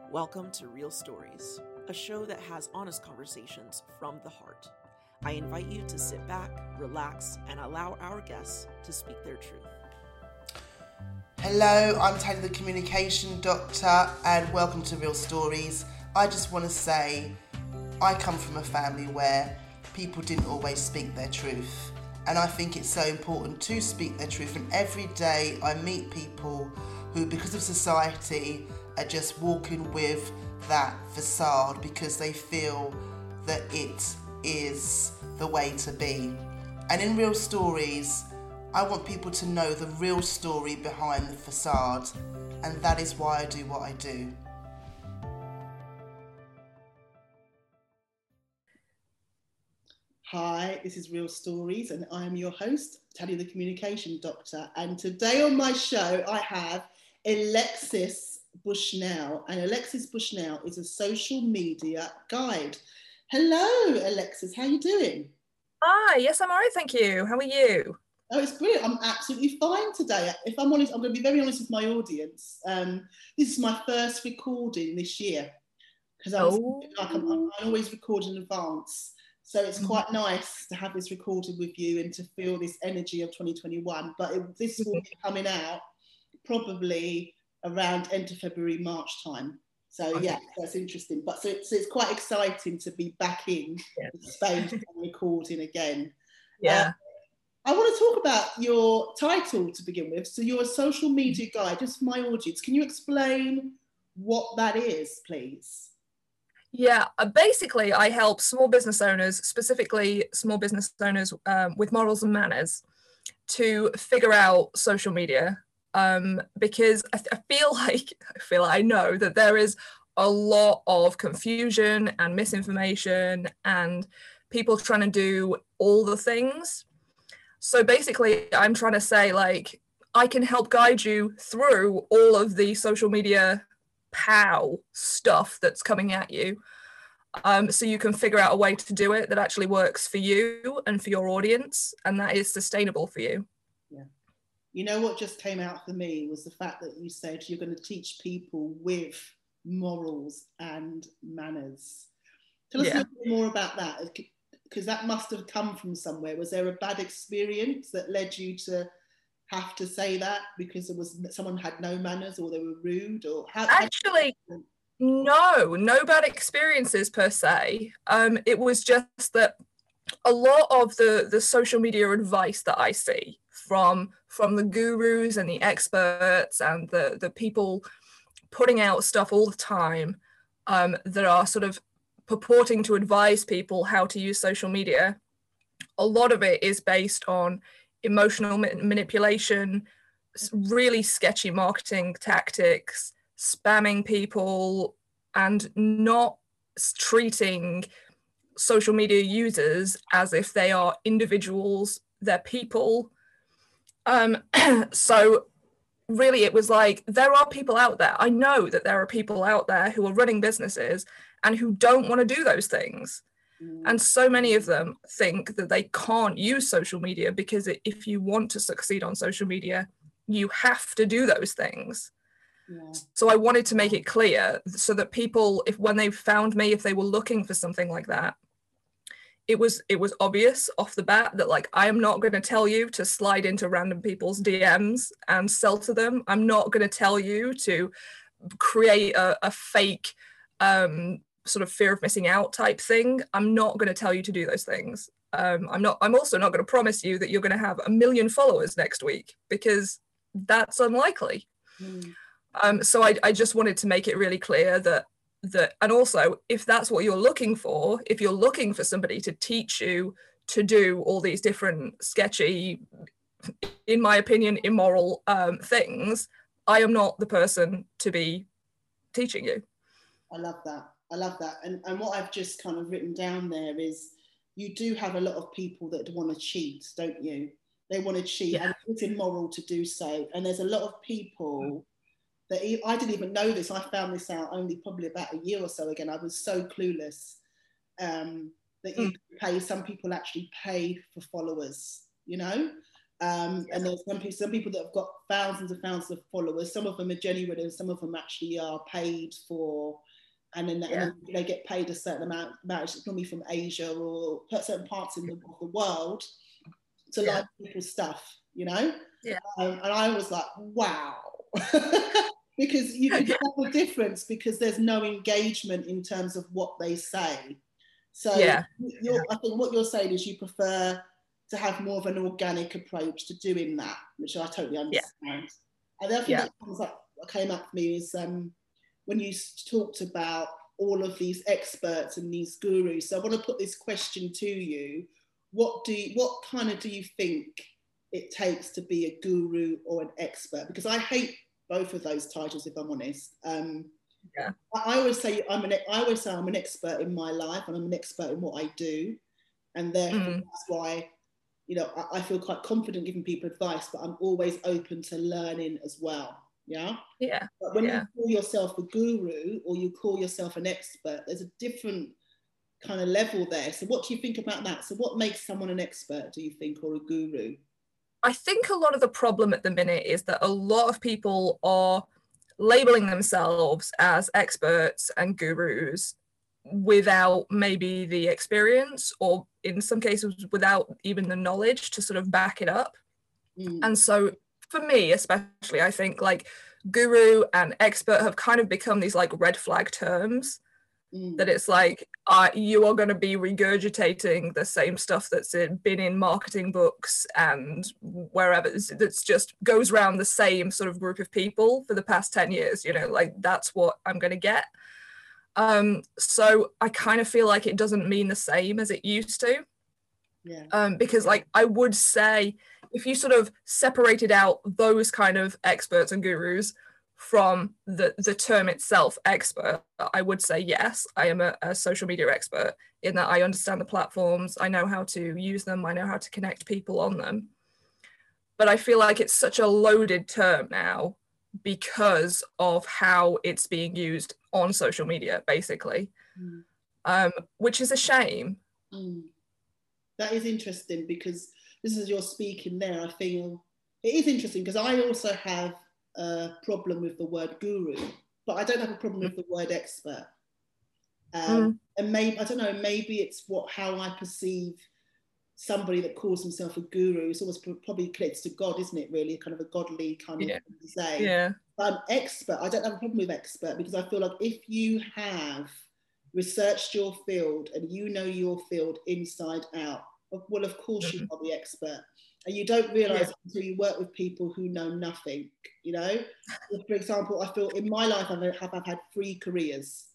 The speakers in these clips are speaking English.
Welcome to Real Stories, a show that has honest conversations from the heart. I invite you to sit back, relax, and allow our guests to speak their truth. Hello, I'm Tanya the Communication Doctor, and welcome to Real Stories. I just want to say, I come from a family where people didn't always speak their truth, and I think it's so important to speak their truth. And every day I meet people who, because of society, are just walking with that facade because they feel that it is the way to be. And in Real Stories, I want people to know the real story behind the facade, and that is why I do what I do. Hi, this is Real Stories, and I am your host, Tanya the Communication Doctor. And today on my show, I have Alexis Bushnell, and Alexis Bushnell is a social media guide. Hello, Alexis, how are you doing? Hi, yes, I'm all right, thank you. How are you? Oh, it's brilliant. I'm absolutely fine today. If I'm honest, I'm going to be very honest with my audience. This is my first recording this year because I always record in advance. So it's quite nice to have this recorded with you and to feel this energy of 2021. But this will be coming out probably around end of February, March time. So yeah, that's interesting. But so it's quite exciting to be back in the space and recording again. Yeah. I want to talk about your title to begin with. So you're a social media guide, just for my audience. Can you explain what that is, please? Yeah, basically I help small business owners, specifically small business owners with morals and manners, to figure out social media. Because I feel like I know that there is a lot of confusion and misinformation and people trying to do all the things. So basically I'm trying to say, like, I can help guide you through all of the social media stuff that's coming at you. So you can figure out a way to do it that actually works for you and for your audience, and that is sustainable for you. Yeah. You know what just came out for me was the fact that you said you're going to teach people with morals and manners. Tell us a little bit more about that, because that must have come from somewhere. Was there a bad experience that led you to have to say that because someone had no manners or they were rude, or how? Actually, no bad experiences per se. It was just that a lot of the social media advice that I see from the gurus and the experts and the people putting out stuff all the time that are sort of purporting to advise people how to use social media, a lot of it is based on emotional manipulation, really sketchy marketing tactics, spamming people, and not treating social media users as if they are individuals, they're people. So really it was like, there are people out there. I know that there are people out there who are running businesses and who don't want to do those things. And so many of them think that they can't use social media because if you want to succeed on social media, you have to do those things. Yeah. So I wanted to make it clear so that people, when they found me, if they were looking for something like that, it was obvious off the bat that, like, I am not going to tell you to slide into random people's DMs and sell to them. I'm not going to tell you to create a fake sort of fear of missing out type thing. I'm not going to tell you to do those things. I'm also not going to promise you that you're going to have 1 million followers next week, because that's unlikely. So I just wanted to make it really clear that, and also, if that's what you're looking for, if you're looking for somebody to teach you to do all these different sketchy, in my opinion, immoral things, I am not the person to be teaching you. I love that. And what I've just kind of written down there is, you do have a lot of people that want to cheat, don't you? They want to cheat, and it's immoral to do so. And there's a lot of people that I didn't even know this. I found this out only probably about a year or so ago. I was so clueless that you pay. Some people actually pay for followers, you know. And there's some people that have got thousands and thousands of followers. Some of them are genuine and some of them actually are paid for, and then they get paid a certain amount, it's normally from Asia or certain parts of the world, to like people's stuff, you know? Yeah. And I was like, wow. Because you can tell the difference, because there's no engagement in terms of what they say. So I think what you're saying is you prefer to have more of an organic approach to doing that, which I totally understand. Yeah. And the other thing that came up for me is when you talked about all of these experts and these gurus. So I want to put this question to you. What do you think it takes to be a guru or an expert? Because I hate both of those titles, if I'm honest. I always say I'm an expert in my life, and I'm an expert in what I do, and therefore that's why, you know, I feel quite confident giving people advice, but I'm always open to learning as well. Yeah. Yeah. But when you call yourself a guru or you call yourself an expert, there's a different kind of level there. So what do you think about that? So what makes someone an expert, do you think, or a guru? I think a lot of the problem at the minute is that a lot of people are labeling themselves as experts and gurus without maybe the experience, or in some cases without even the knowledge to sort of back it up. And so for me especially, I think like guru and expert have kind of become these like red flag terms, that it's like you are going to be regurgitating the same stuff that's been in marketing books and wherever, that's just goes around the same sort of group of people for the past 10 years, you know, like that's what I'm going to get. So I kind of feel like it doesn't mean the same as it used to. Because like I would say, if you sort of separated out those kind of experts and gurus from the term itself, expert, I would say yes, I am a social media expert, in that I understand the platforms, I know how to use them, I know how to connect people on them. But I feel like it's such a loaded term now because of how it's being used on social media, basically, which is a shame. That is interesting, because this is you're speaking there. I feel it is interesting because I also have a problem with the word guru, but I don't have a problem with the word expert. And maybe, I don't know, maybe it's how I perceive somebody that calls himself a guru. It's almost probably connected to God, isn't it, really? Kind of a godly kind of thing to say. But an expert, I don't have a problem with expert, because I feel like if you have researched your field and you know your field inside out, well, of course you are the expert. And you don't realise until you work with people who know nothing, you know? For example, I feel in my life I've had 3 careers,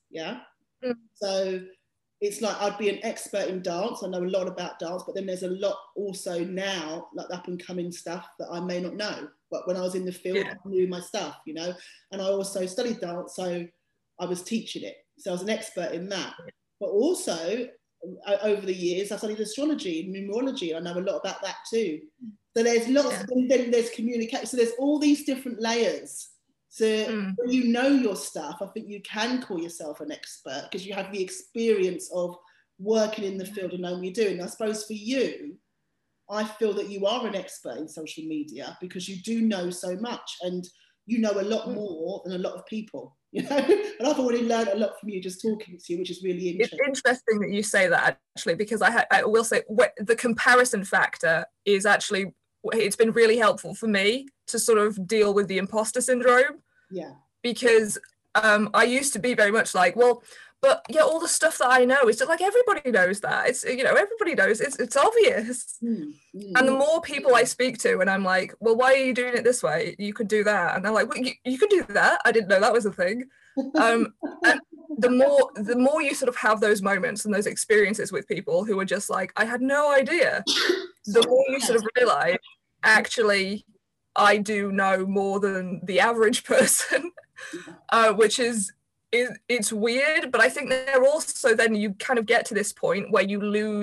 So it's like I'd be an expert in dance. I know a lot about dance, but then there's a lot also now, like up and coming stuff that I may not know. But when I was in the field, I knew my stuff, you know? And I also studied dance, so I was teaching it. So I was an expert in that. But also, over the years, I studied astrology and numerology. I know a lot about that too. So there's lots, and then there's communication. So there's all these different layers. So when you know your stuff, I think you can call yourself an expert because you have the experience of working in the field and knowing what you're doing. I suppose for you, I feel that you are an expert in social media because you do know so much, and you know a lot more than a lot of people. You know, and I've already learned a lot from you just talking to you, which is really interesting. It's interesting that you say that, actually, because I will say the comparison factor is actually, it's been really helpful for me to sort of deal with the imposter syndrome. Because I used to be very much like, well, but yeah, all the stuff that I know is just like, everybody knows that. It's, you know, everybody knows, it's obvious. And the more people I speak to and I'm like, well, why are you doing it this way? You could do that. And they're like, well, you could do that. I didn't know that was a thing. And the more you sort of have those moments and those experiences with people who are just like, I had no idea, the more you sort of realize, actually, I do know more than the average person, which is it's weird, but I think they're also, then you kind of get to this point where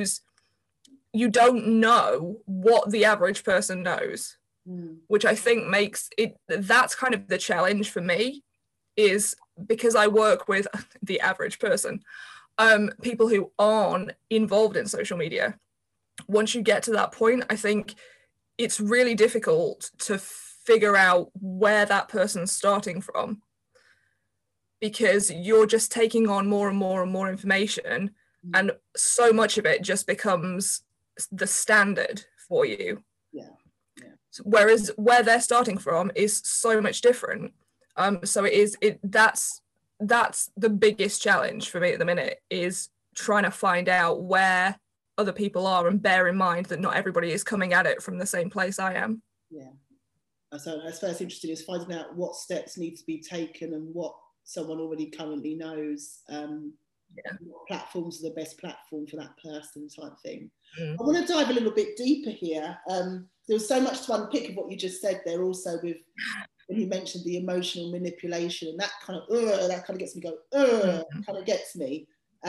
you don't know what the average person knows, which I think makes it, that's kind of the challenge for me, is because I work with the average person, people who aren't involved in social media. Once you get to that point, I think it's really difficult to figure out where that person's starting from, because you're just taking on more and more and more information, and so much of it just becomes the standard for you. Whereas where they're starting from is so much different. So that's the biggest challenge for me at the minute, is trying to find out where other people are, and bear in mind that not everybody is coming at it from the same place I am. Yeah. So that's first interesting, is finding out what steps need to be taken and what someone already currently knows. What platforms are the best platform for that person, type thing. I want to dive a little bit deeper here. There was so much to unpick of what you just said there, also with when you mentioned the emotional manipulation, and that kind of gets me going, kind of gets me.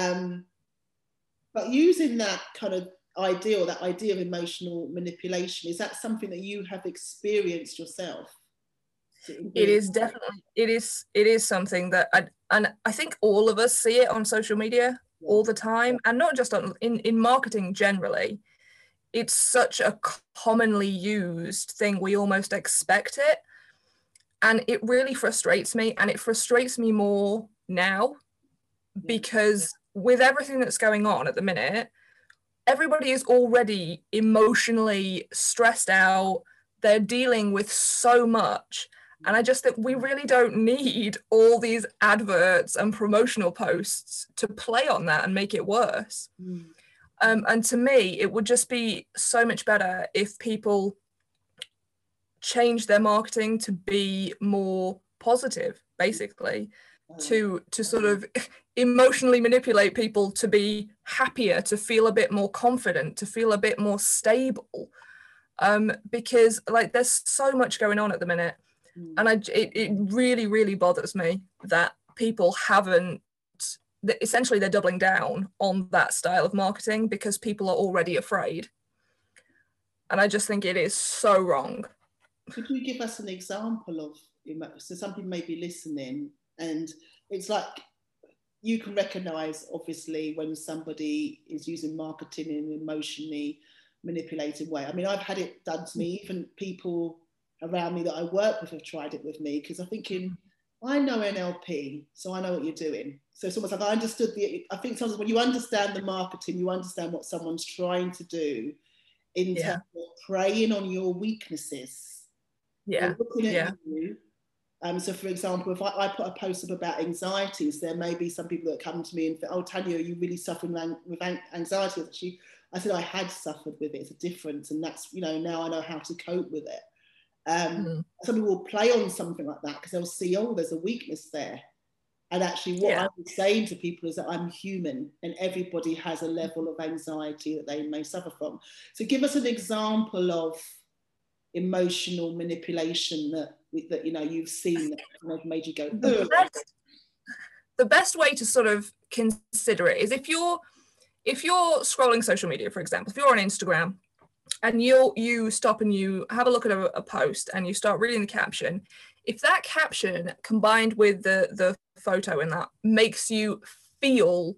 But using that kind of idea, or that idea of emotional manipulation, is that something that you have experienced yourself? It is definitely, it is something that I think all of us see it on social media all the time, and not just in marketing generally. It's such a commonly used thing, we almost expect it, and it really frustrates me, and it frustrates me more now, because with everything that's going on at the minute, everybody is already emotionally stressed out. They're dealing with so much. And I just think we really don't need all these adverts and promotional posts to play on that and make it worse. And to me, it would just be so much better if people change their marketing to be more positive, basically, to sort of emotionally manipulate people to be happier, to feel a bit more confident, to feel a bit more stable. Because like there's so much going on at the minute. And it really, really bothers me that people haven't, essentially they're doubling down on that style of marketing because people are already afraid. And I just think it is so wrong. Could you give us an example of, so some people may be listening, and it's like you can recognise, obviously, when somebody is using marketing in an emotionally manipulated way. I mean, I've had it done to me, even people around me that I work with have tried it with me, because I'm thinking, I know NLP, so I know what you're doing. So it's almost like I understood I think sometimes when you understand the marketing, you understand what someone's trying to do in terms of preying on your weaknesses. Looking at you. So for example, if I put a post up about anxieties, there may be some people that come to me and think, oh, Tanya, are you really suffering with anxiety? Actually, I said I had suffered with it. It's a difference, and that's, now I know how to cope with it. Some people will play on something like that because they'll see, oh, there's a weakness there. And actually what I'm saying to people is that I'm human, and everybody has a level of anxiety that they may suffer from. So give us an example of emotional manipulation that you've seen that kind of made you go, the best way to sort of consider it is if you're scrolling social media, for example, if you're on Instagram, and you stop and you have a look at a post and you start reading the caption, if that caption combined with the photo in that makes you feel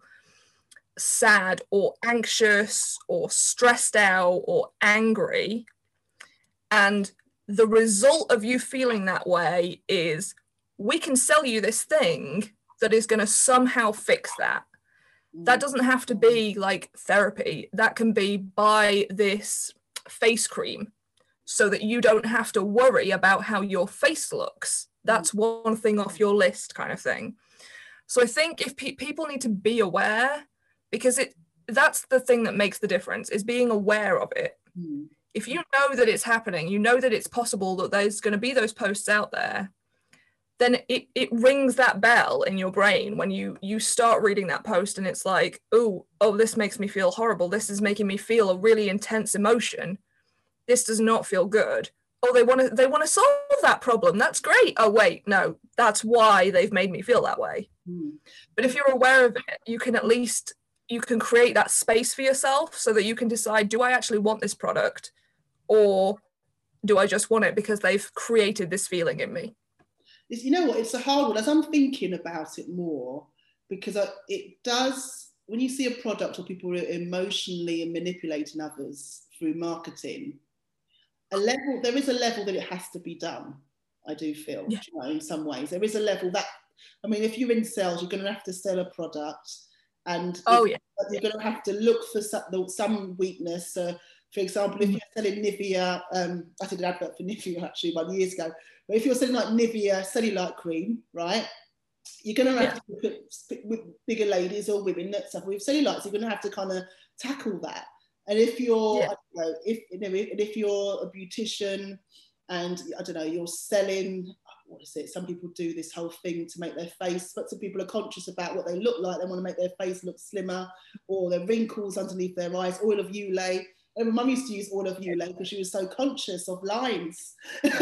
sad or anxious or stressed out or angry, and the result of you feeling that way is, we can sell you this thing that is going to somehow fix that. That doesn't have to be like therapy. That can be, buy this face cream so that you don't have to worry about how your face looks. That's one thing off your list, kind of thing. So I think if people need to be aware, because that's the thing that makes the difference, is being aware of it. If you know that it's happening, you know that it's possible that there's going to be those posts out there, then it rings that bell in your brain when you start reading that post and it's like, oh, this makes me feel horrible. This is making me feel a really intense emotion. This does not feel good. Oh, they want to solve that problem. That's great. Oh, wait, no, that's why they've made me feel that way. But if you're aware of it, you can create that space for yourself so that you can decide, do I actually want this product, or do I just want it because they've created this feeling in me? You know what, it's a hard one as I'm thinking about it more, because it does, when you see a product or people are emotionally manipulating others through marketing, there is a level that it has to be done. I do feel, Yeah. you know, in some ways there is a level that, I mean, if you're in sales, you're going to have to sell a product, and you're going to have to look for some weakness. For example, if you're selling Nivea, I did an advert for Nivea actually about years ago, but if you're selling like Nivea cellulite cream, right, you're going to have to put with bigger ladies or women that suffer with cellulites, you're going to have to kind of tackle that. And if you're, I don't know, if you're a beautician and I don't know, you're selling, what is it? Some people do this whole thing to make their face, but some people are conscious about what they look like. They want to make their face look slimmer, or their wrinkles underneath their eyes, oil of Ulay. And my mum used to use oil of Ulay because she was so conscious of lines.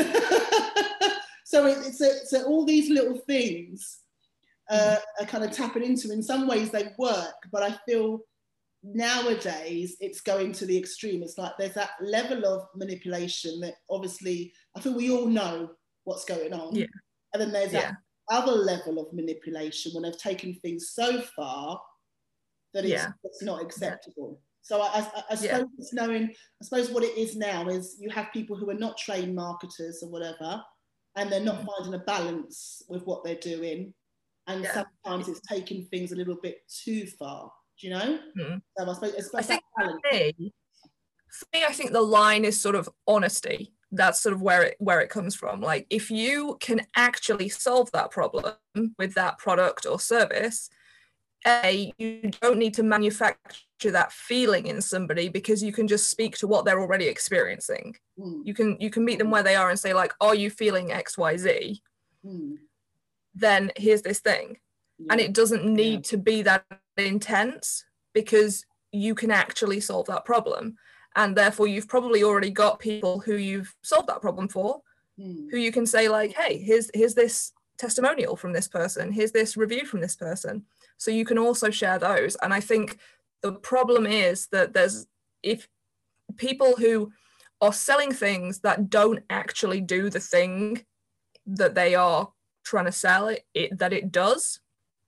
So it's all these little things are kind of tapping into. In some ways they work, but I feel nowadays it's going to the extreme. It's like there's that level of manipulation that obviously I feel we all know what's going on. Yeah. And then there's that other level of manipulation when they've taken things so far that it's not acceptable. So I suppose it's knowing, I suppose what it is now is you have people who are not trained marketers or whatever, and they're not finding a balance with what they're doing. And sometimes it's taking things a little bit too far, do you know? So I suppose it's that balance. For me, I think the line is sort of honesty. That's sort of where it comes from. Like, if you can actually solve that problem with that product or service, you don't need to manufacture that feeling in somebody, because you can just speak to what they're already experiencing. You can meet them where they are and say, like, are you feeling XYZ? Then here's this thing. And it doesn't need to be that intense, because you can actually solve that problem. And therefore you've probably already got people who you've solved that problem for, who you can say, like, hey, here's this testimonial from this person, here's this review from this person. So you can also share those. And I think the problem is that if people who are selling things that don't actually do the thing that they are trying to sell that it does,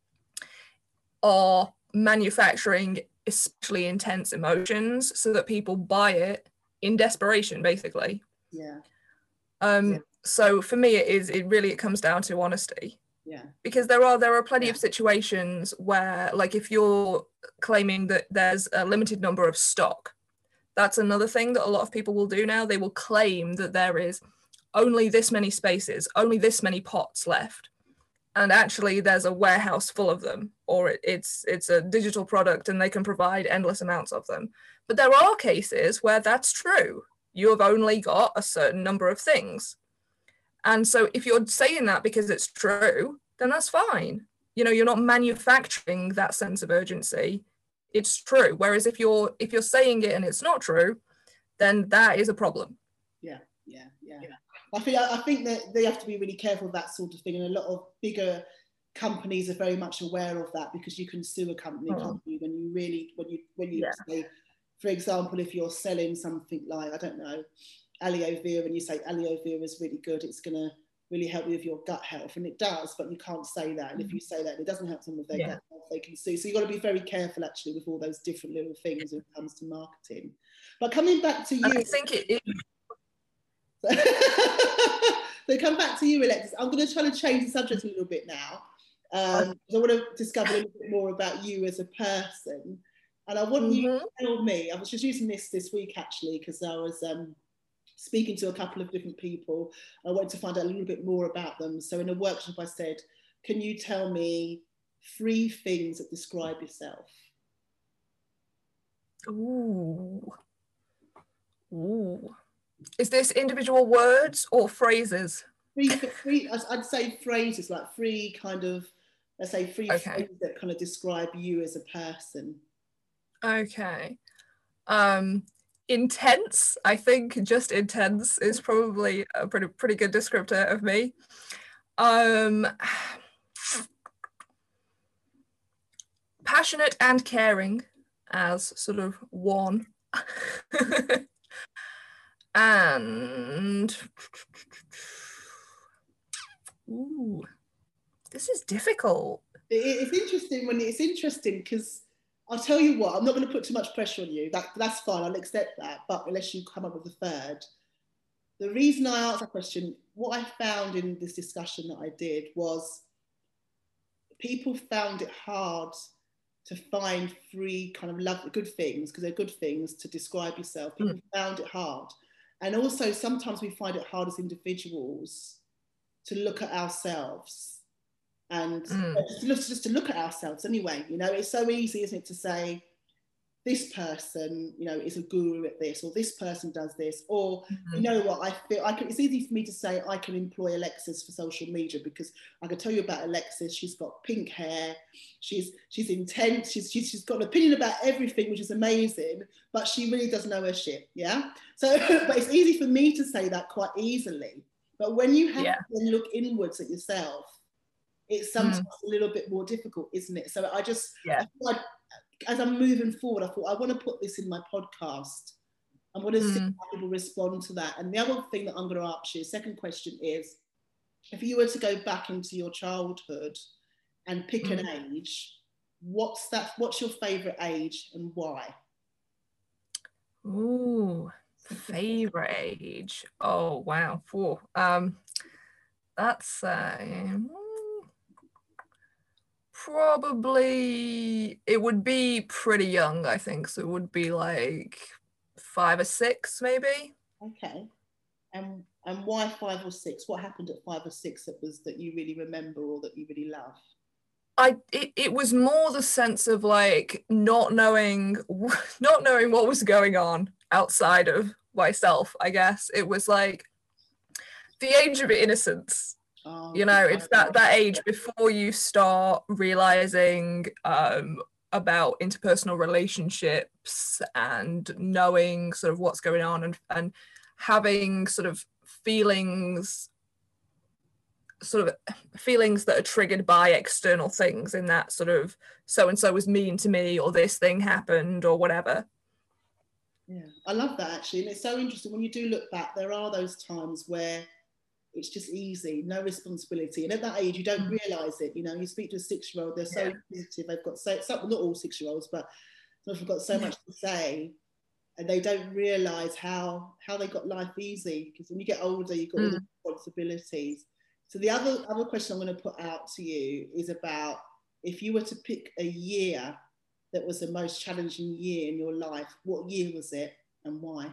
are manufacturing especially intense emotions so that people buy it in desperation, basically. So for me, it comes down to honesty. Because there are plenty of situations where, like, if you're claiming that there's a limited number of stock, that's another thing that a lot of people will do now. They will claim that there is only this many spaces, only this many pots left, and actually there's a warehouse full of them, or it's a digital product and they can provide endless amounts of them. But there are cases where that's true. You have only got a certain number of things. And so if you're saying that because it's true, then that's fine. You know, you're not manufacturing that sense of urgency. It's true. Whereas if you're saying it and it's not true, then that is a problem. Yeah. I think that they have to be really careful of that sort of thing, and a lot of bigger companies are very much aware of that, because you can sue a company can't you, when you say, for example, if you're selling something like, I don't know, aloe vera, and you say aloe vera is really good, it's going to really help you with your gut health, and it does, but you can't say that. And if you say that and it doesn't help someone with their gut health, they can sue. So you've got to be very careful actually with all those different little things when it comes to marketing. But coming back to you, I think it so come back to you, Alexis. I'm going to try to change the subject a little bit now. I want to discover a little bit more about you as a person, and I want you to tell me. I was just using this week actually, because I was speaking to a couple of different people. I wanted to find out a little bit more about them. So in a workshop I said, can you tell me 3 things that describe yourself? Ooh. Is this individual words or phrases? Three, I'd say phrases, like 3 kind of, let's say 3 phrases that kind of describe you as a person. Okay. Intense. I think just intense is probably a pretty good descriptor of me. Passionate and caring as sort of one. And ooh, this is difficult. It's interesting because I'll tell you what, I'm not going to put too much pressure on you. That's fine, I'll accept that. But unless you come up with a third, the reason I asked that question, what I found in this discussion that I did was people found it hard to find three kind of good things, because they're good things to describe yourself. People found it hard. And also sometimes we find it hard as individuals to look at ourselves and just to look at ourselves anyway. You know, it's so easy, isn't it, to say, this person, you know, is a guru at this, or this person does this, or you know what, I feel it's easy for me to say I can employ Alexis for social media, because I can tell you about Alexis. She's got pink hair, she's intense, she's got an opinion about everything, which is amazing, but she really does know her shit. Yeah. So, but it's easy for me to say that quite easily. But when you have to look inwards at yourself, it's sometimes a little bit more difficult, isn't it? So I just, as I'm moving forward, I thought I want to put this in my podcast. I'm going to see how people respond to that. And the other thing that I'm going to ask you, second question is, if you were to go back into your childhood and pick an age, what's your favourite age and why? Ooh, favourite age. Oh, wow. That's probably, it would be pretty young, I think. So it would be like 5 or 6, maybe. Okay. And why 5 or 6? What happened at 5 or 6 that you really remember, or that you really love? It was more the sense of like not knowing what was going on outside of myself, I guess. It was like the age of innocence. You know, it's that age before you start realizing about interpersonal relationships and knowing sort of what's going on, and having sort of feelings that are triggered by external things, in that sort of so-and-so was mean to me, or this thing happened, or whatever. Yeah, I love that actually. And it's so interesting when you do look back, there are those times where it's just easy, no responsibility. And at that age, you don't realise it. You know, you speak to a 6-year-old, they're so positive, they've got not all 6-year-olds, but they've got so much to say, and they don't realise how they got life easy. Because when you get older, you've got all the responsibilities. So the other question I'm going to put out to you is about, if you were to pick a year that was the most challenging year in your life, what year was it and why?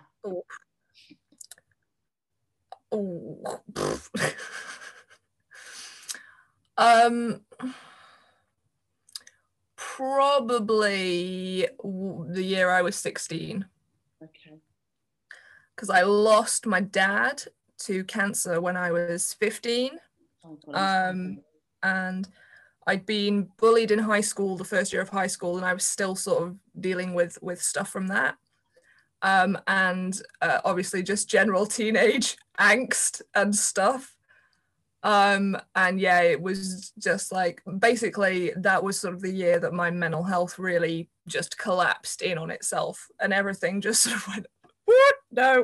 Probably the year I was 16. Okay. Because I lost my dad to cancer when I was 15. Oh, God, and I'd been bullied in high school, the first year of high school, and I was still sort of dealing with stuff from that. And obviously just general teenage angst and stuff. And yeah, it was just like, basically that was sort of the year that my mental health really just collapsed in on itself, and everything just sort of went, what? No.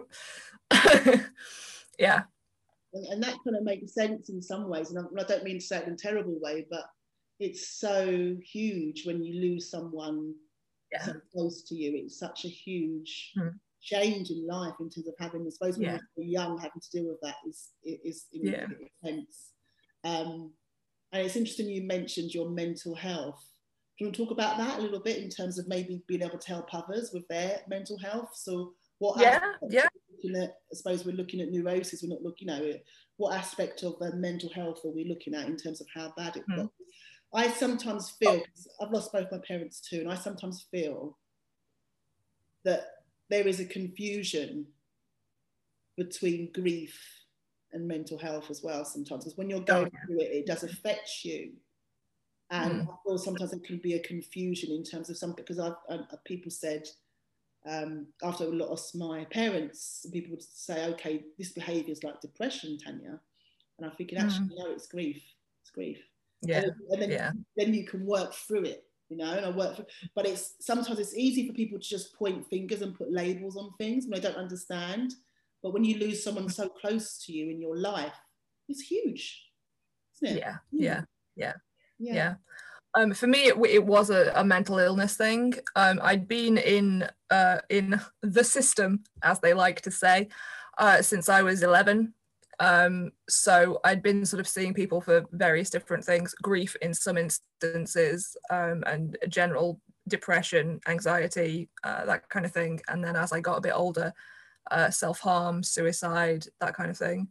Yeah. And that kind of makes sense in some ways. And I don't mean to say it in a terrible way, but it's so huge when you lose someone so close to you. It's such a huge change in life in terms of having, I suppose, when you're young, having to deal with that is intense. And it's interesting you mentioned your mental health. Do you want to talk about that a little bit in terms of maybe being able to help others with their mental health? So what I suppose we're looking at neurosis, we're not looking at it. What aspect of mental health are we looking at in terms of how bad it got? I sometimes feel, I've lost both my parents too, and I sometimes feel that there is a confusion between grief and mental health as well sometimes, because when you're going through it, it does affect you. And I feel sometimes it can be a confusion in terms of something, because people said, after I lost my parents, people would say, okay, this behaviour is like depression, Tanya. And I'm thinking, actually, no, it's grief. It's grief. Yeah. And then you can work through it, you know, and but sometimes it's easy for people to just point fingers and put labels on things when they don't understand. But when you lose someone so close to you in your life, it's huge, isn't it? Yeah. For me, it was a mental illness thing. I'd been in the system, as they like to say. since I was 11. So I'd been sort of seeing people for various different things, grief in some instances, and general depression, anxiety, that kind of thing. And then as I got a bit older, self-harm, suicide, that kind of thing.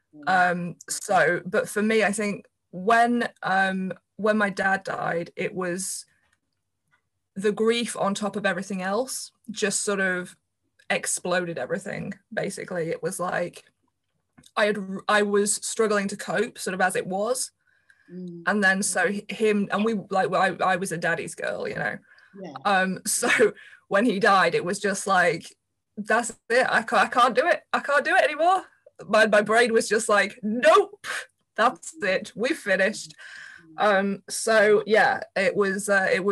But for me, I think when my dad died, it was the grief on top of everything else just sort of exploded everything. Basically, it was like I was struggling to cope sort of as it was, and then so him and we like I was a daddy's girl, you know. So when he died, it was just like, that's it. I can't do it. I can't do it anymore. My brain was just like, nope, that's it. We've finished. So yeah, it was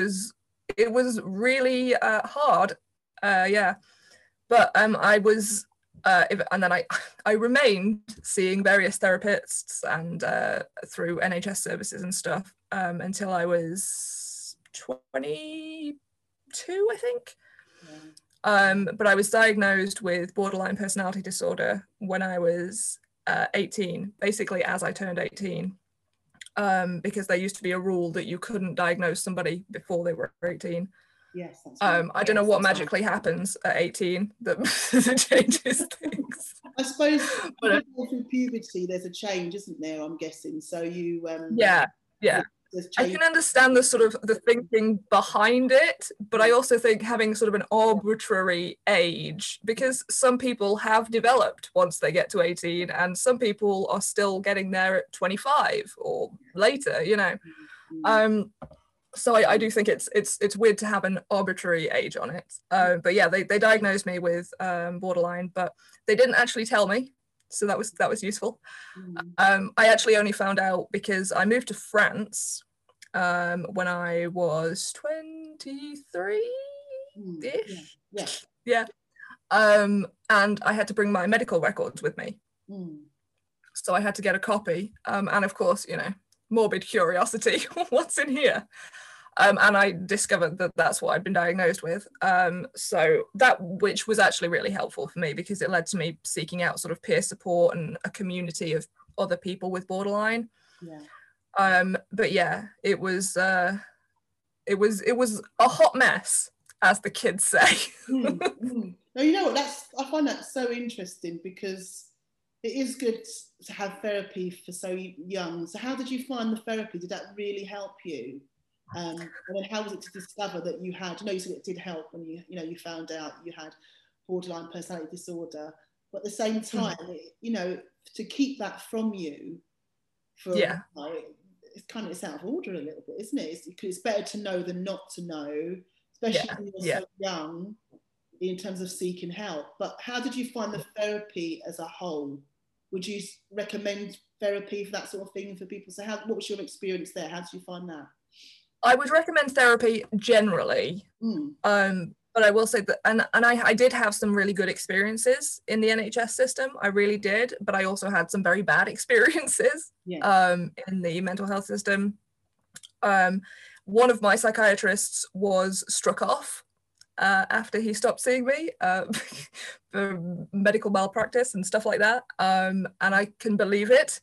really hard. Yeah, but I was. And then I remained seeing various therapists and through NHS services and stuff until I was 22, I think. But I was diagnosed with borderline personality disorder when I was 18, basically as I turned 18, because there used to be a rule that you couldn't diagnose somebody before they were 18. Yes, that's right. I don't know what magically happens at 18 that changes things. I suppose through puberty there's a change, isn't there? I'm guessing. So you yeah. I can understand the sort of the thinking behind it, but I also think having sort of an arbitrary age, because some people have developed once they get to 18 and some people are still getting there at 25 or later, you know. So I do think it's weird to have an arbitrary age on it. But yeah, they diagnosed me with borderline, but they didn't actually tell me, so that was useful. I actually only found out because I moved to France when I was 23-ish. Yeah. And I had to bring my medical records with me. So I had to get a copy. And of course, you know, morbid curiosity, what's in here? And I discovered that that's what I'd been diagnosed with. So that, which was actually really helpful for me because it led to me seeking out sort of peer support and a community of other people with borderline. But yeah, it was a hot mess, as the kids say. Now, you know what, I find that so interesting because it is good to have therapy for so young. So how did you find the therapy? Did that really help you? And then how was it to discover that you had, you said it did help when you found out you had borderline personality disorder, but at the same time, to keep that from you for it's out of order a little bit, isn't it? It's better to know than not to know, especially when you're so young in terms of seeking help. But how did you find the therapy as a whole? Would you recommend therapy for that sort of thing for people? So what was your experience there? How did you find that? I would recommend therapy generally, but I will say that, and I did have some really good experiences in the NHS system. I really did, but I also had some very bad experiences in the mental health system. One of my psychiatrists was struck off after he stopped seeing me for medical malpractice and stuff like that, and I can believe it.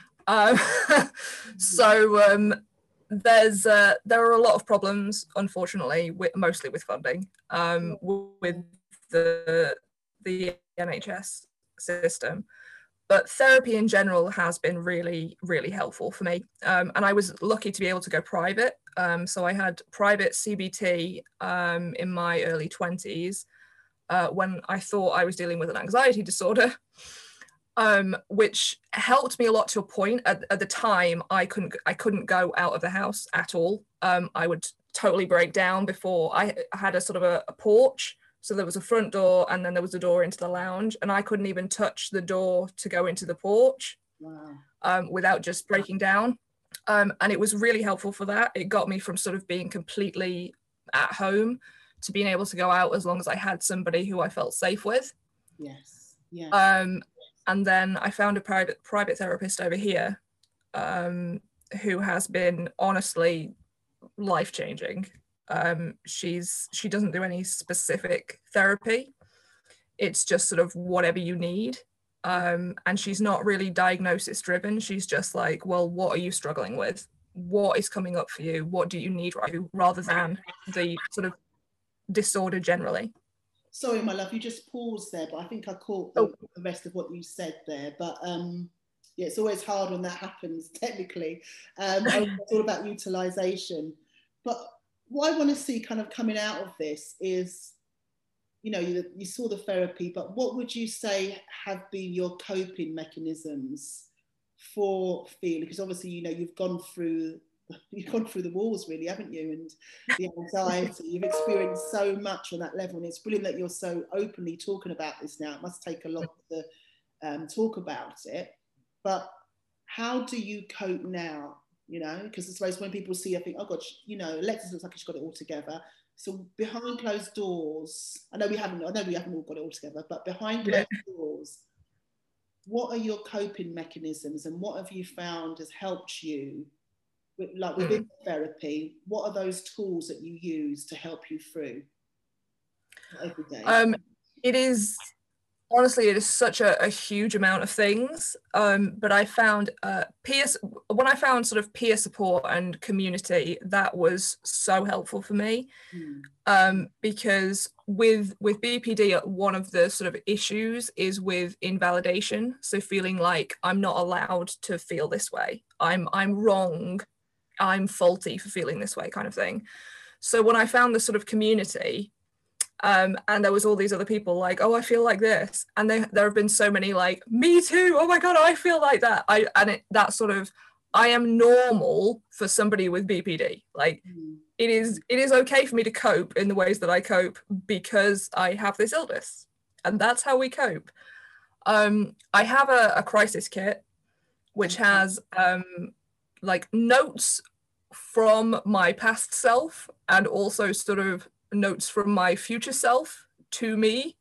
There are a lot of problems, unfortunately, mostly with funding, with the NHS system. But therapy in general has been really, really helpful for me. And I was lucky to be able to go private. So I had private CBT in my early 20s when I thought I was dealing with an anxiety disorder. Which helped me a lot to a point. At the time, I couldn't go out of the house at all. I would totally break down before I had a sort of a porch. So there was a front door and then there was a door into the lounge, and I couldn't even touch the door to go into the porch without just breaking down. And it was really helpful for that. It got me from sort of being completely at home to being able to go out as long as I had somebody who I felt safe with. Yes. And then I found a private therapist over here who has been honestly life-changing. She doesn't do any specific therapy. It's just sort of whatever you need. And she's not really diagnosis driven. She's just like, well, what are you struggling with? What is coming up for you? What do you need right now? Rather than the sort of disorder generally. Sorry, my love, you just paused there, but I think I caught the rest of what you said there. But yeah, it's always hard when that happens, technically. It's all about utilisation. But what I want to see kind of coming out of this is, you know, you saw the therapy, but what would you say have been your coping mechanisms for feeling? Because obviously, you know, you've gone through the walls, really, haven't you? And the anxiety, you've experienced so much on that level, and it's brilliant that you're so openly talking about this now. It must take a lot to talk about it. But how do you cope now? You know, because I suppose when people see, I think, oh God, you know, Alexis looks like she's got it all together. So behind closed doors, I know we haven't all got it all together, but behind closed doors, what are your coping mechanisms, and what have you found has helped you, like within therapy? What are those tools that you use to help you through every day? It is, honestly, it is such a huge amount of things. But I found when I found sort of peer support and community, that was so helpful for me. Because with BPD, one of the sort of issues is with invalidation. So feeling like I'm not allowed to feel this way. I'm wrong. I'm faulty for feeling this way, kind of thing. So when I found the sort of community, and there was all these other people like, oh, I feel like this, and there have been so many like, me too, oh my God, I feel like that. That sort of, I am normal for somebody with BPD. Like it is okay for me to cope in the ways that I cope because I have this illness, and that's how we cope. I have a crisis kit which has like notes from my past self and also sort of notes from my future self to me.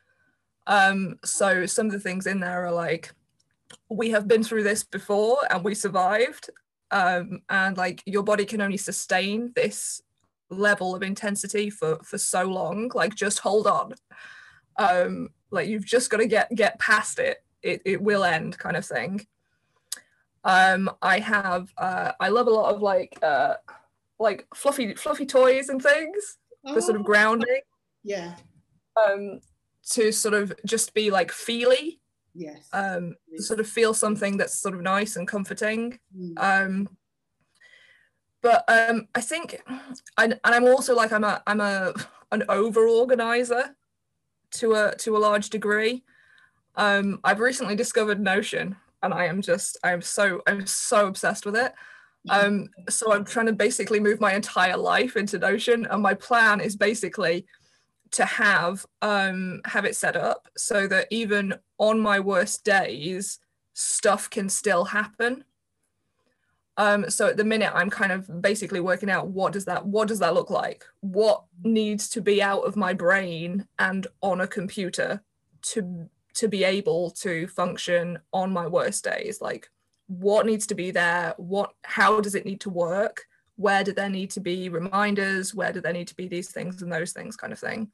So some of the things in there are like, we have been through this before and we survived, and like your body can only sustain this level of intensity for so long, like just hold on, like you've just got to get past it. It will end, kind of thing. I love a lot of like fluffy toys and things for sort of grounding. Yeah. To sort of just be like feely. Yes. Sort of feel something that's sort of nice and comforting. But I think, and I'm also like, I'm an over organizer to a large degree. I've recently discovered Notion, and I'm so obsessed with it. So I'm trying to basically move my entire life into Notion, and my plan is basically to have it set up so that even on my worst days, stuff can still happen. So at the minute, I'm kind of basically working out what does that look like? What needs to be out of my brain and on a computer to be able to function on my worst days? Like, what needs to be there? How does it need to work? Where do there need to be reminders? Where do there need to be these things and those things, kind of thing?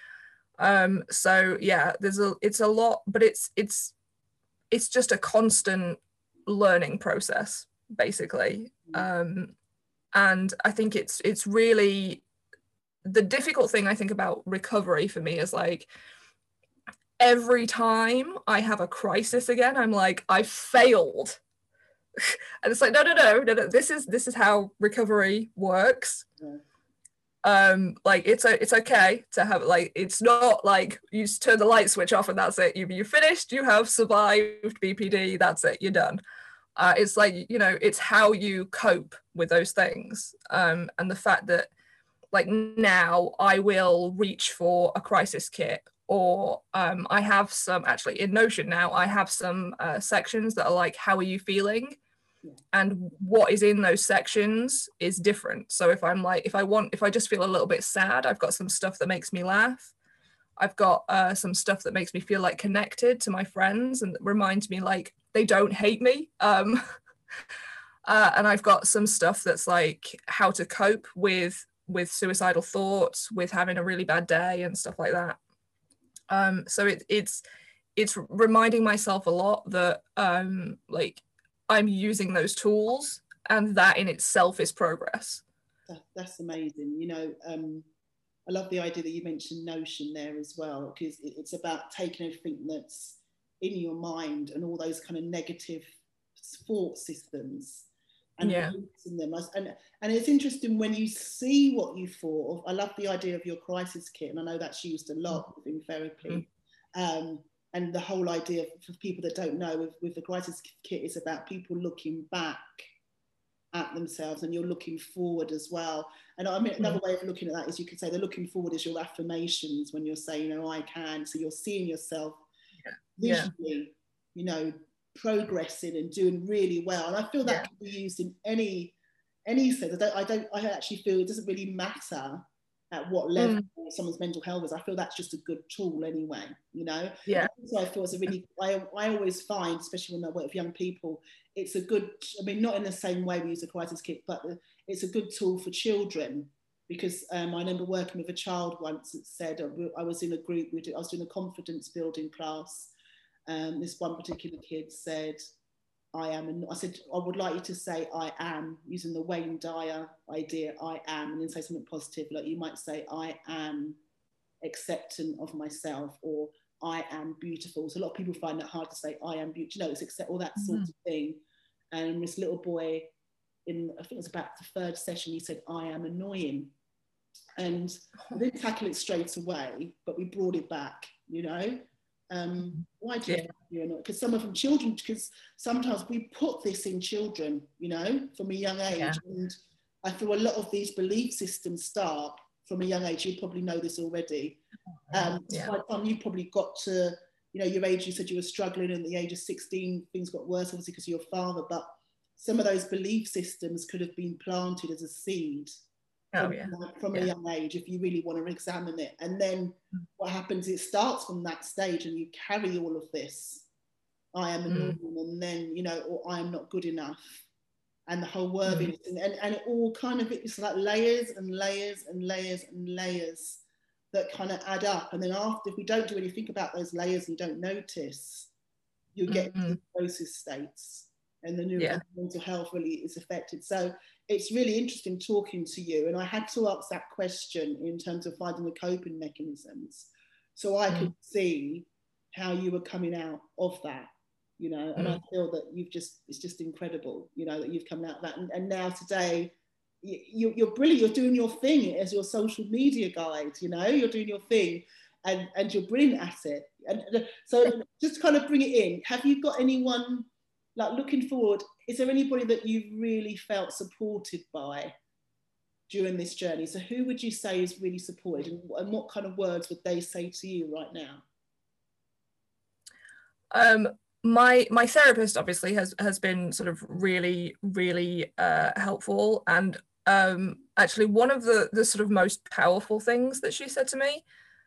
So yeah, it's a lot, but it's just a constant learning process, basically. And I think it's really the difficult thing, I think, about recovery for me is like, every time I have a crisis again, I'm like, I failed. And it's like, no, this is how recovery works. Like it's okay to have, like, it's not like you just turn the light switch off and that's it. You finished, you have survived BPD, that's it, you're done. It's like, you know, it's how you cope with those things. And the fact that, like, now I will reach for a crisis kit, or I have some, actually in Notion now, I have some sections that are like, how are you feeling? And what is in those sections is different. So if I'm like, if I just feel a little bit sad, I've got some stuff that makes me laugh. I've got some stuff that makes me feel like connected to my friends and that reminds me like they don't hate me. And I've got some stuff that's like how to cope with suicidal thoughts, with having a really bad day and stuff like that. So it's reminding myself a lot that like I'm using those tools, and that in itself is progress. That's amazing. You know, I love the idea that you mentioned Notion there as well, because it's about taking everything that's in your mind and all those kind of negative thought systems and releasing them. And it's interesting when you see what you thought of. I love the idea of your crisis kit, and I know that's used a lot in therapy. And the whole idea, for people that don't know, with the crisis kit, is about people looking back at themselves, and you're looking forward as well. And I mean, another way of looking at that is you could say they're looking forward as your affirmations, when you're saying, you know, I can. So you're seeing yourself visually, you know, progressing and doing really well. And I feel that can be used in any sense. I actually feel it doesn't really matter at what level someone's mental health is. I feel that's just a good tool anyway, you know? So I feel it's a really, I always find, especially when I work with young people, it's a good, I mean, not in the same way we use a crisis kit, but it's a good tool for children. Because I remember working with a child once that said, I was in a group, I was doing a confidence building class. This one particular kid said, I said, I would like you to say I am, using the Wayne Dyer idea, I am, and then say something positive. Like you might say, I am accepting of myself, or I am beautiful. So a lot of people find it hard to say, I am beautiful, you know, it's accept all that sort of thing. And this little boy, I think it was about the third session, he said, I am annoying. And I didn't tackle it straight away, but we brought it back, you know. Why do you think you're not? Because some of them children, because sometimes we put this in children, you know, from a young age. And I feel a lot of these belief systems start from a young age. You probably know this already. By the time you probably got to, you know, your age, you said you were struggling, and at the age of 16, things got worse, obviously, because of your father. But some of those belief systems could have been planted as a seed from a young age, if you really want to examine it. And then what happens, it starts from that stage, and you carry all of this, I am annoying, and then, you know, or I am not good enough, and the whole worthiness, and it all kind of, it's like layers and layers and layers and layers that kind of add up. And then after, if we don't do anything about those layers and don't notice, you get into psychosis states, and the mental health really is affected. So it's really interesting talking to you, and I had to ask that question in terms of finding the coping mechanisms, so I could see how you were coming out of that, you know. And I feel that it's just incredible, you know, that you've come out of that, and now today you're brilliant. You're doing your thing as your social media guide, you know, you're doing your thing, and you're brilliant at it. And so just kind of bring it in, have you got anyone, like, looking forward, is there anybody that you've really felt supported by during this journey? So who would you say is really supported, and what kind of words would they say to you right now? My therapist obviously has been sort of really, really helpful. And actually one of the sort of most powerful things that she said to me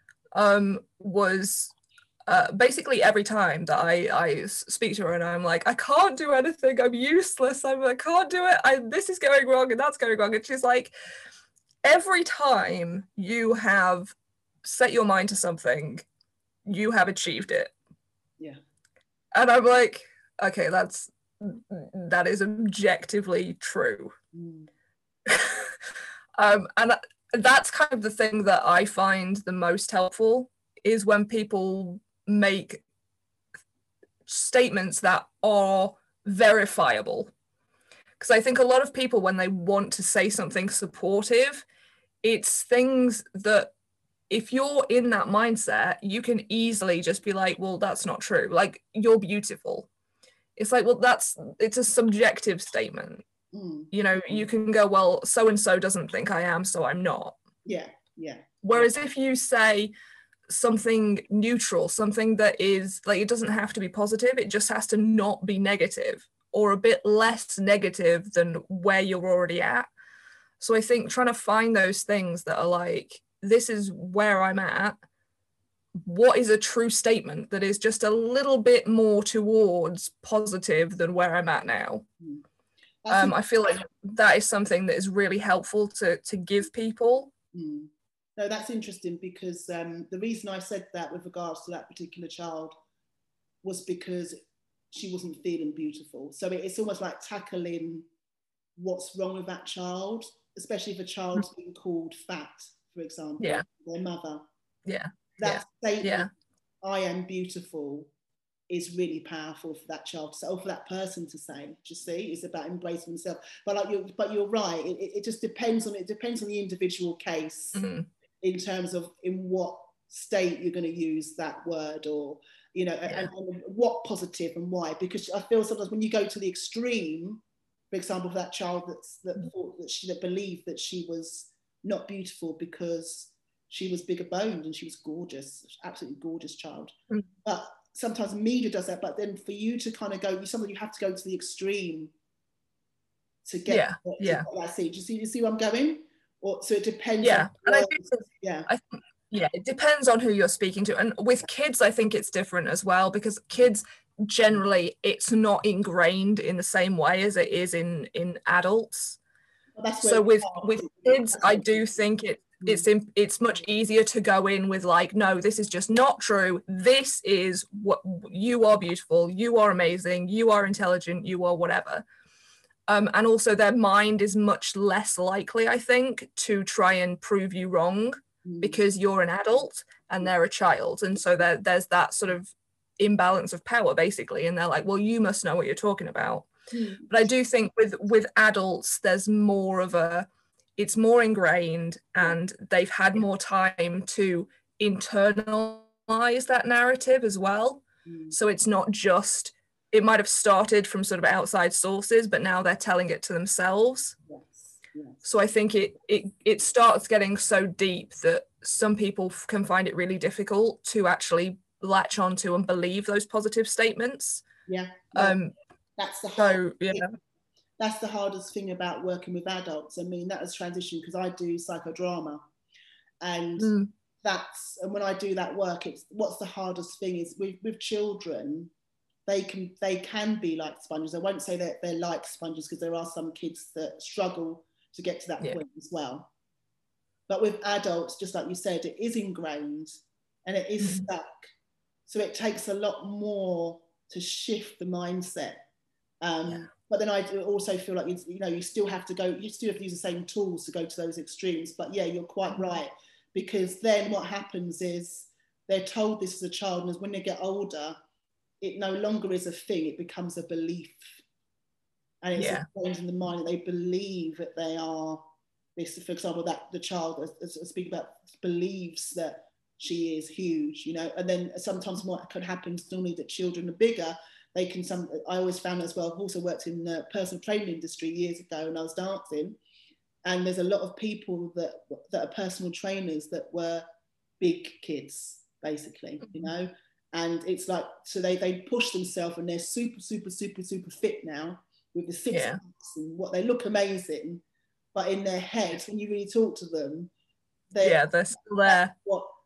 was, basically every time that I speak to her and I'm like, I can't do anything, I'm useless, I can't do it, this is going wrong and that's going wrong, and she's like, every time you have set your mind to something, you have achieved it. And I'm like, okay, that is objectively true. And that's kind of the thing that I find the most helpful, is when people make statements that are verifiable. Because I think a lot of people, when they want to say something supportive, it's things that, if you're in that mindset, you can easily just be like, well, that's not true. Like, you're beautiful. It's like, well, it's a subjective statement. You know, you can go, well, so-and-so doesn't think I am, so I'm not. Whereas if you say something neutral, something that is like, it doesn't have to be positive, it just has to not be negative, or a bit less negative than where you're already at. So I think trying to find those things that are like, this is where I'm at, what is a true statement that is just a little bit more towards positive than where I'm at now. I feel like that is something that is really helpful to give people. No, that's interesting, because the reason I said that with regards to that particular child was because she wasn't feeling beautiful. So it's almost like tackling what's wrong with that child, especially if a child's being called fat, for example, yeah, their mother. yeah, That statement, yeah, I am beautiful, is really powerful for that child to say, or for that person to say. Do you see? It's about embracing themselves. But you're right. It just depends on the individual case in terms of in what state you're going to use that word, or and what positive and why. Because I feel sometimes when you go to the extreme, for example, for that child that believed that she was not beautiful because she was bigger boned and she was gorgeous, absolutely gorgeous child. But sometimes media does that, but then for you to kind of go, sometimes you have to go to the extreme to get that seed. Do you see where I'm going? Or so it depends. Yeah, on I think it depends on who you're speaking to. And with kids, I think it's different as well, because kids generally, it's not ingrained in the same way as it is in adults. So with kids, I do think it's much easier to go in with like, no, this is just not true. This is what you are, beautiful, you are amazing, you are intelligent, you are whatever. And also their mind is much less likely, I think, to try and prove you wrong because you're an adult and they're a child. And so there's that sort of imbalance of power, basically. And they're like, well, you must know what you're talking about. But I do think with adults, there's more of it's more ingrained, and they've had more time to internalize that narrative as well. So it's not just, it might have started from sort of outside sources, but now they're telling it to themselves. Yes. So I think it starts getting so deep that some people can find it really difficult to actually latch onto and believe those positive statements. Yeah. That's the that's the hardest thing about working with adults. I mean, that has transitioned because I do psychodrama, and and when I do that work, it's what's the hardest thing is with children. They can be like sponges. I won't say that they're like sponges, because there are some kids that struggle to get to that point as well. But with adults, just like you said, it is ingrained and it is stuck. So it takes a lot more to shift the mindset. But then I do also feel like you still have to use the same tools to go to those extremes. But yeah, you're quite right, because then what happens is they're told this as a child, and when they get older, it no longer is a thing, it becomes a belief. And it's ingrained in the mind that they believe that they are this. For example, that the child, as I speak about, believes that she is huge, and then sometimes what could happen is normally that children are bigger. I always found as well, I've also worked in the personal training industry years ago when I was dancing, and there's a lot of people that are personal trainers that were big kids, basically, and it's like, so they push themselves and they're super, super, super, super fit now with the six packs and what they look amazing, but in their head, when you really talk to them, they're still there.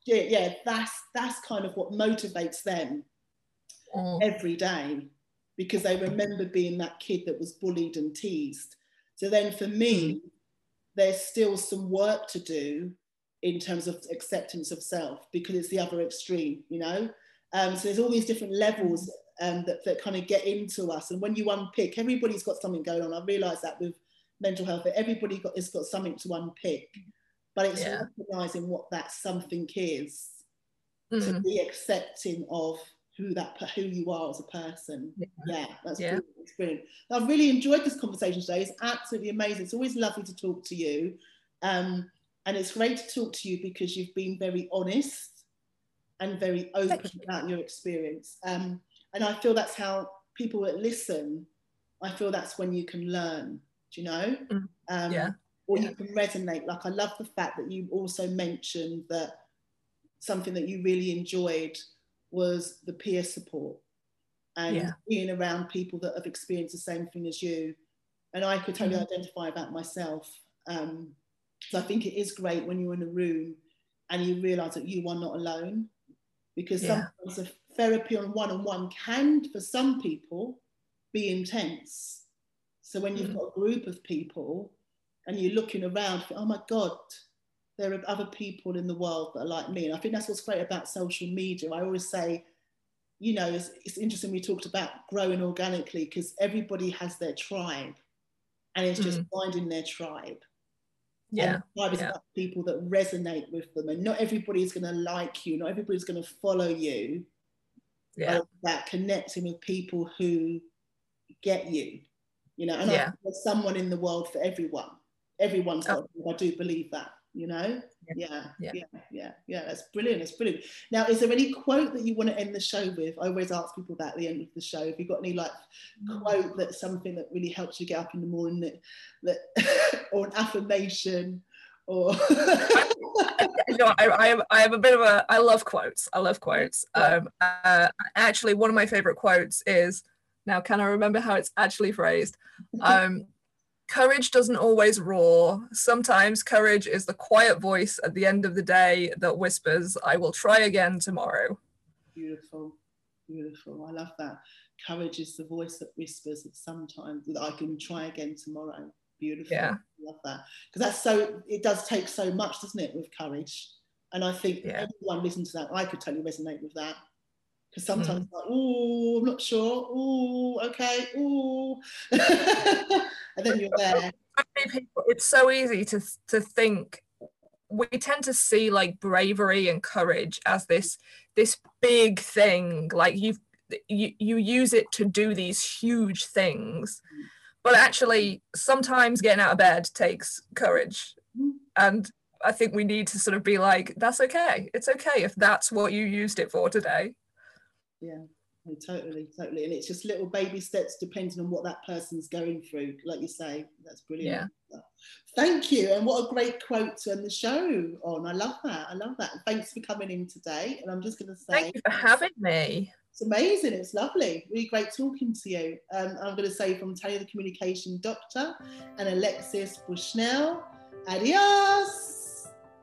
That's kind of what motivates them every day, because they remember being that kid that was bullied and teased. So then for me, there's still some work to do in terms of acceptance of self, because it's the other extreme, so there's all these different levels that kind of get into us, and when you unpick, everybody's got something going on. I realise that with mental health, that everybody has got something to unpick, but it's recognising what that something is, to be accepting of who you are as a person. That's brilliant. It's brilliant. I've really enjoyed this conversation today. It's absolutely amazing. It's always lovely to talk to you, and it's great to talk to you because you've been very honest and very open about your experience, and I feel that's how people that listen, I feel that's when you can learn, do you know? Or you can resonate. Like, I love the fact that you also mentioned that something that you really enjoyed was the peer support and being around people that have experienced the same thing as you. And I could totally identify that myself. So I think it is great when you're in a room and you realise that you are not alone, because sometimes a therapy on one-on-one can, for some people, be intense. So when you've got a group of people and you're looking around, oh my God, there are other people in the world that are like me. And I think that's what's great about social media. I always say, you know, it's interesting we talked about growing organically, because everybody has their tribe, and it's just finding their tribe. Yeah. And the tribe is about people that resonate with them, and not everybody's going to like you, not everybody's going to follow you. Yeah. That connecting with people who get you, you know, and there's someone in the world for everyone. Everyone's got, I do believe that, you know. Yeah, that's brilliant. That's brilliant. Now, is there any quote that you want to end the show with? I always ask people that at the end of the show. Have you got any like quote that's something that really helps you get up in the morning, that or an affirmation, or I have a bit of a, I love quotes. Actually, one of my favorite quotes is, now can I remember how it's actually phrased? Courage doesn't always roar. Sometimes courage is the quiet voice at the end of the day that whispers, I will try again tomorrow. Beautiful, beautiful. I love that. Courage is the voice that whispers that sometimes that I can try again tomorrow. Beautiful. Yeah. I love that. Because that's so, it does take so much, doesn't it, with courage? And I think everyone listening to that, I could totally resonate with that. Because sometimes like, oh, I'm not sure. Oh, okay. Oh. And then you're there. It's so easy to think. We tend to see like bravery and courage as this big thing. Like you use it to do these huge things. But actually, sometimes getting out of bed takes courage. And I think we need to sort of be like, that's okay. It's okay if that's what you used it for today. Yeah, totally. And it's just little baby steps depending on what that person's going through. Like you say, that's brilliant. Yeah. Thank you. And what a great quote to end the show on. I love that. Thanks for coming in today. And I'm just going to say, thank you for having me. It's amazing. It's lovely. Really great talking to you. I'm going to say from Tanya the Communication Doctor and Alexis Bushnell, adios.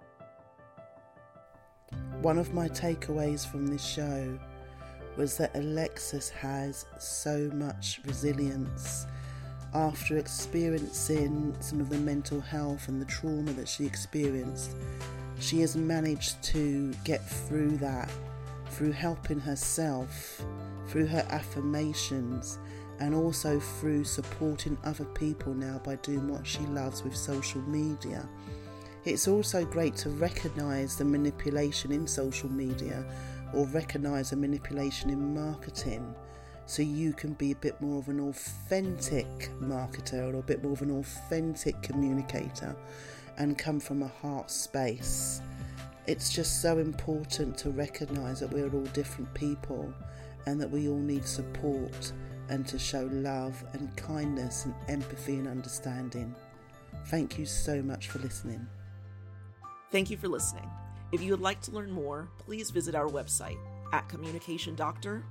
One of my takeaways from this show was that Alexis has so much resilience. After experiencing some of the mental health and the trauma that she experienced, she has managed to get through that, through helping herself, through her affirmations, and also through supporting other people now by doing what she loves with social media. It's also great to recognise the manipulation in social media, or recognise a manipulation in marketing, so you can be a bit more of an authentic marketer or a bit more of an authentic communicator and come from a heart space. It's just so important to recognise that we're all different people and that we all need support, and to show love and kindness and empathy and understanding. Thank you so much for listening. Thank you for listening. If you would like to learn more, please visit our website at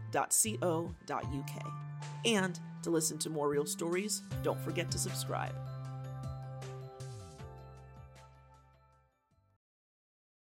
communicationdoctor.co.uk. And to listen to more real stories, don't forget to subscribe.